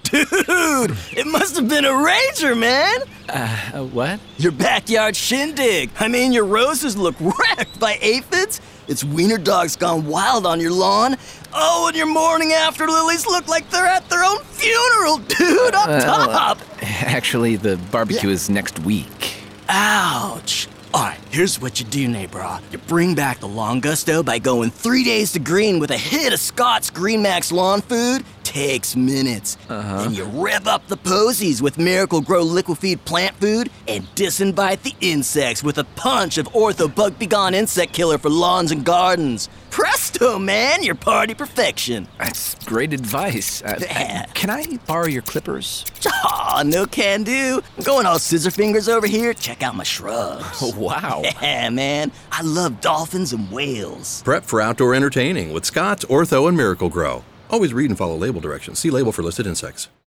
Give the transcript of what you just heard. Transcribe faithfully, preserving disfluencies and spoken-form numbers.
Dude, it must have been a rager, man. Uh, uh, what? Your backyard shindig. I mean, your roses look wrecked by aphids. It's wiener dogs gone wild on your lawn. Oh, and your morning after lilies look like they're at their own funeral, dude, up Uh, top. Actually, the barbecue is next week. Ouch. All right, here's what you do, neighbor. You bring back the lawn gusto by going three days to green with a hit of Scott's Green Max lawn food. Takes minutes. Uh-huh. Then you rev up the posies with Miracle Grow Liquifeed plant food and disinvite the insects with a punch of Ortho Bug Begone insect killer for lawns and gardens. Presto, man, you're party perfection. That's great advice. Uh, Yeah. uh, can I borrow your clippers? Aw, no can do. I'm going all scissor fingers over here. Check out my shrubs. Oh, wow. Yeah, man. I love dolphins and whales. Prep for outdoor entertaining with Scott's, Ortho, and Miracle Grow. Always read and follow label directions. See label for listed insects.